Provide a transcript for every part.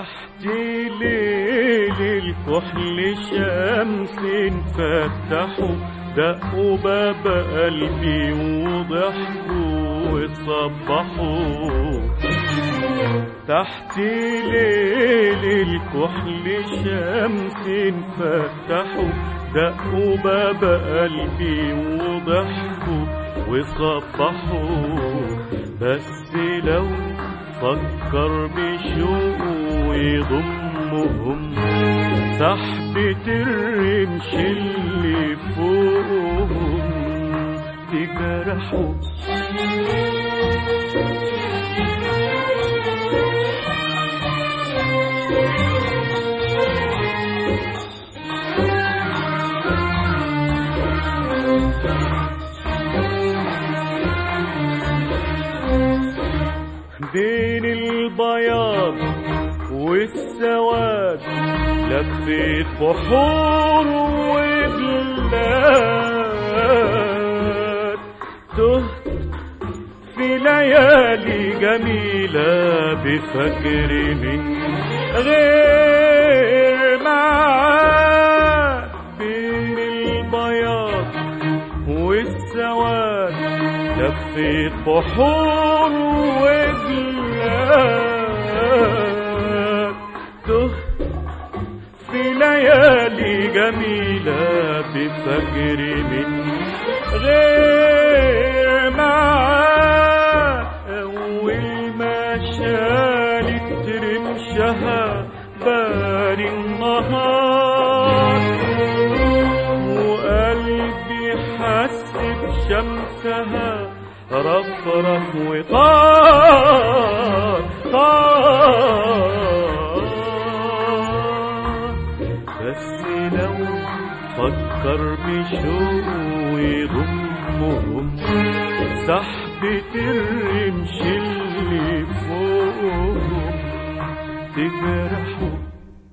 تحت ليل الكحل شمس فتحوا دقوا باب قلبي وضحكوا وصبحوا. تحت ليل الكحل شمس فتحوا دقوا باب قلبي وضحكوا وصبحوا. بس لو فكر بشوق يضمهم سحبة الرمش اللي فوقهم تجرحوا. بين البياض والسواد لفيت بحور وبلاد، تهت في ليالي جميلة بفجر من غير معاد. بين البياض والسواد لفيت بحور وبلاد، تهت في ليالي جميلة بفجر من غير معاد. أول ما شالت رمشها باري النهار وقلبي حس بشمسها رفرف وطار طار. بس لو فكر بشوق يضمهم سحبة الرمش اللي فوقهم تجرحوا.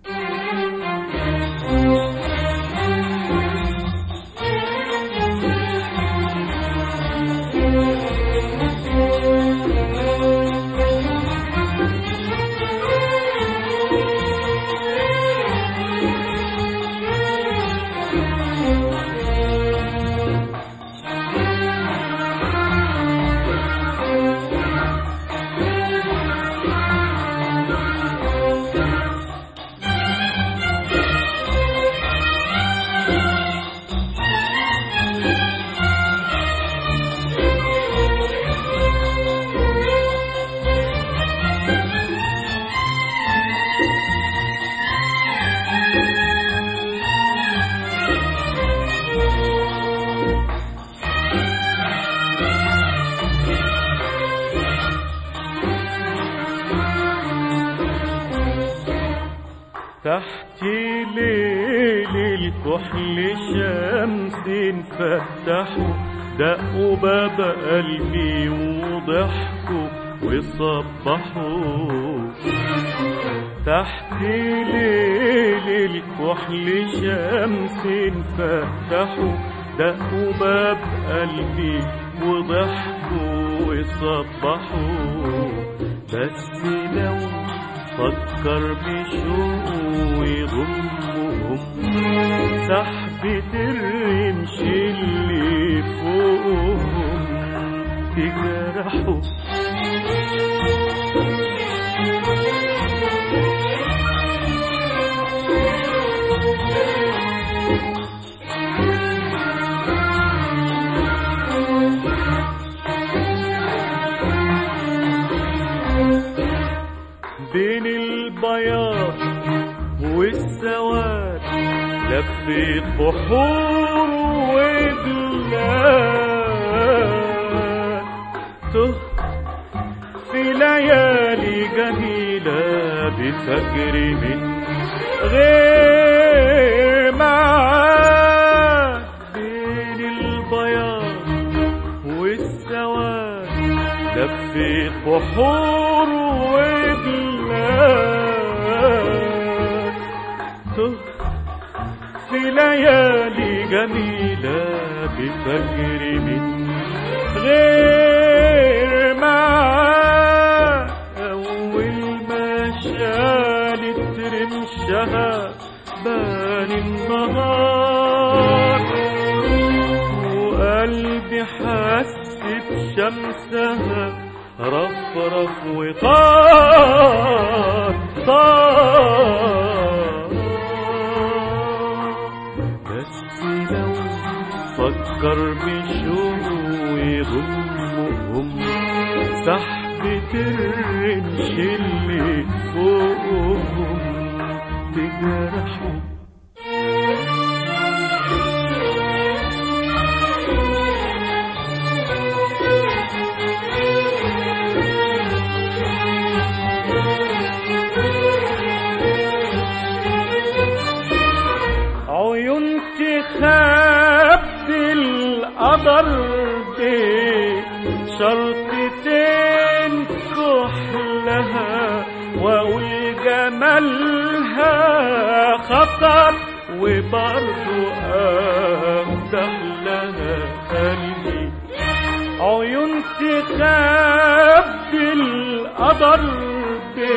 تحت ليل الكحل شمس فتحوا دقوا باب قلبي وضحكوا وصبحوا. تحت ليل الكحل شمس فتحوا دقوا باب قلبي وضحكوا وصبحوا. بس لو فكر بشوق يضمهم سحبة الرمش اللي فوقهم تجرحوا. بين البياض والسواد لفيت بحور وبلاد، تهت في ليالي جميلة بفجر من غير معاد. بين البياض والسواد لفيت بحور وبلاد، تهت في ليالي جميلة بفجر من غير معاد. أول ما شالت رمشها بان النهار، وقلبي حس بشمسها رفرف وطار طار. بس لو فكر بشوق ويضمهم سحبة الرمش اللي فوقهم تجرحهم. عيون تخبي القدر دي شرطتين كحلها، واقول جمالها خطر وبرضو افتح لها قلبي. عيون تخبي القدر دي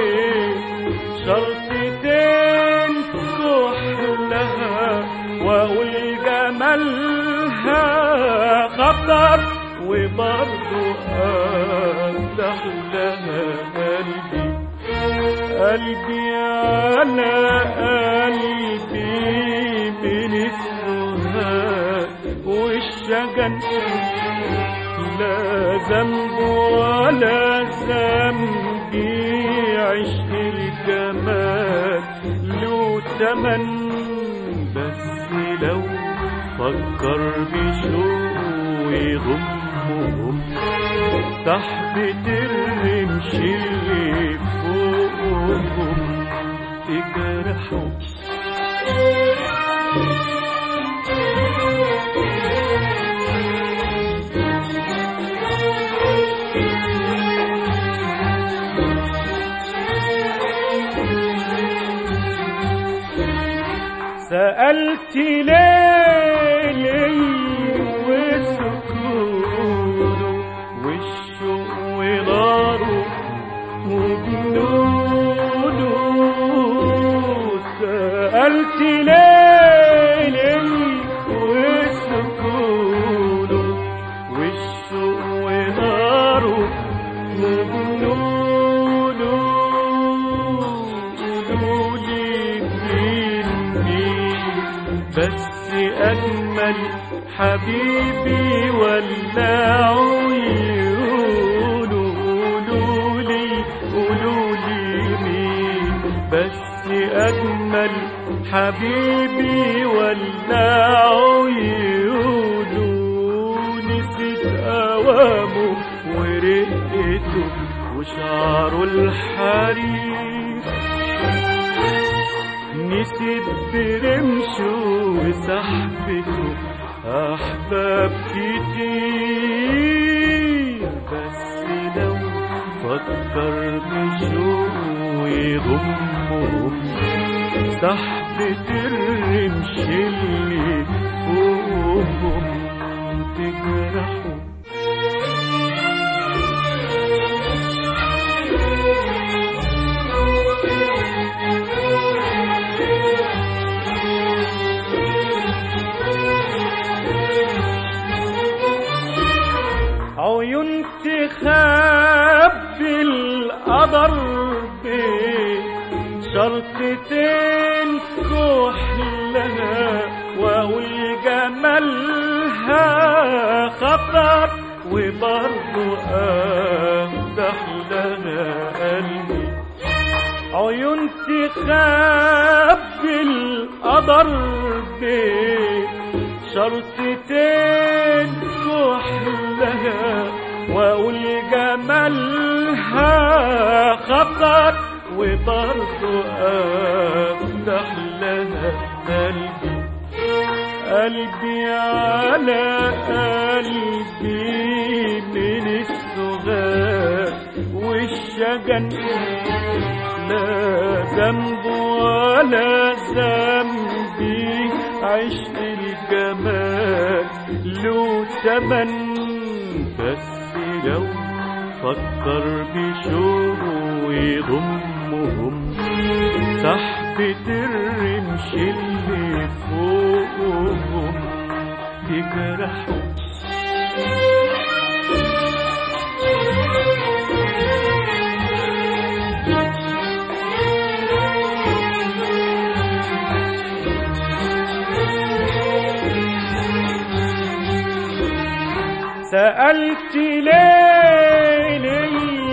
شرطتين كحلها، واقول جمالها خطر وبرضو افتح لها قلبي. قلبي على قلبي من السهاد والشجن، لا ذنب ولا ذنبي عشق الجمال له تمن. بس لو فكر بشوق يضمهم سحبة الرمش اللي فوقهم تجرحهم. سألت ليلي وسكونه والشوق وناره وجنونه. سألت ليلي وسكونه والشوق وناره وجنونه. بس أجمل حبيبي ولا عيونه؟ قولولي مين؟ بس أجمل حبيبي ولا عيونه؟ نسيت أوامه ورقته وشعره الحرير، نسيت برمشه وسحبته أحباب كتير. بس لو فكر بشوق يضمهم سحبة الرمش اللي فوقهم تجرحهم. عيون تخبي القدر دي شرطتين كحلها، واقول جمالها خطر وبرضو افتح لها قلبي. عيون تخبي القدر دي شرطتين كحلها، واقول جمالها خطر وبرضو افتح لها قلبي. قلبي على قلبي من السهاد والشجن، لا ذنب ولا ذنبي عشق الجمال له تمن. بس لو فكر بشوق يضمهم سحبة الرمش اللي فوقهم تجرحوا. سألت ليلي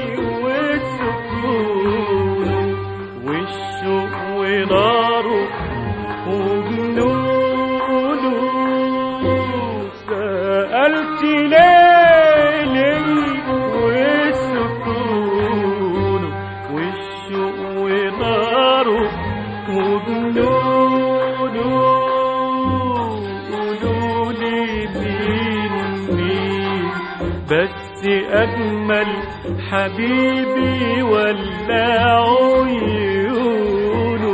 وسكونه والشوق وناره وجنونه. سألت ليلي وسكونه والشوق وناره وجنونه. قولولي مين بس أجمل حبيبي ولا عيونه؟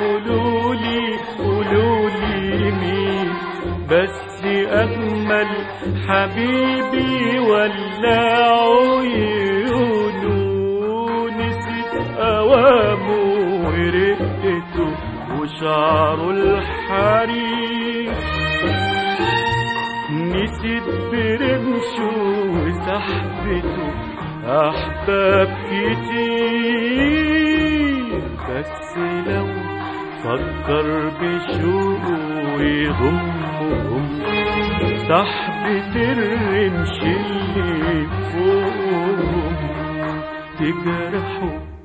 قولولي مين بس أجمل حبيبي ولا عيونه؟ نسيت أوامه ورقته وشعره الحرير، نسيت برمشه وسحبته أحباب كتير. بس لو فكر بشوقه يضمهم سحبة الرمش اللي فوقهم تجرحوا.